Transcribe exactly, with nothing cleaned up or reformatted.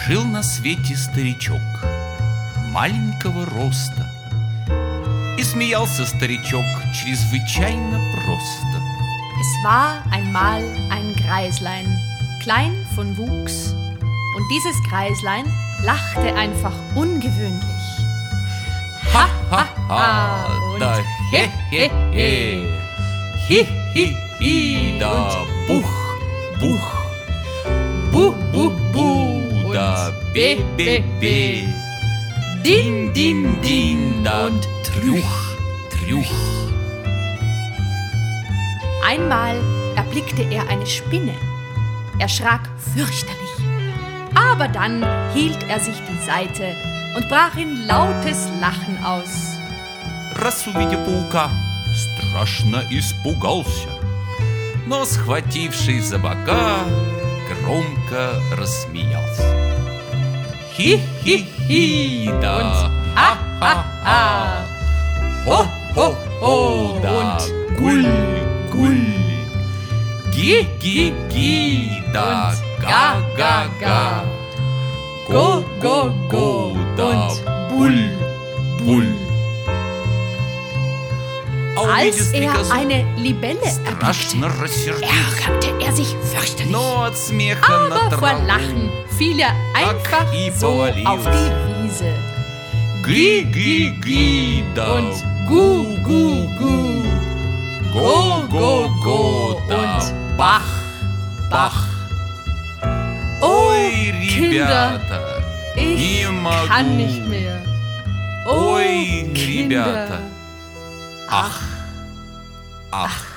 Жил на свете старичок маленького роста, и смеялся старичок чрезвычайно просто. Es war einmal ein Greislein, klein von Wuchs, und dieses Greislein lachte einfach ungewöhnlich. Ha, ha, ha, und da he, he, he, hi, hi, hi, da buch, buch, bu, bu, bu, da be, be, be, din, din, din, da und truch, truch. Einmal erblickte er eine Spinne. Er schrak fürchterlich. Aber dann hielt er sich die Seite und brach in lautes Lachen aus. Раз увидел паука, страшно испугался, но, схватившись за бока, громко рассмеялся. Хи-хи-хи, да ха-ха-ха, хо-хо-хо, да гуль-гуль, ги-ги-ги, да га-га-га, го-го-го, да буль-буль. Als er eine Libelle erblickte, рассердился, ärgerte er sich fürchterlich. но от смеха на Aber vor траву Lachen fiel er einfach и so auf повалился. die Wiese. Ги-ги-ги, да Und gu-gu-gu, го-го-го, да und бах, бах. Ой, Kinder, ребята, ich не могу. kann nicht mehr. Ой, Kinder. ребята, ах, ах.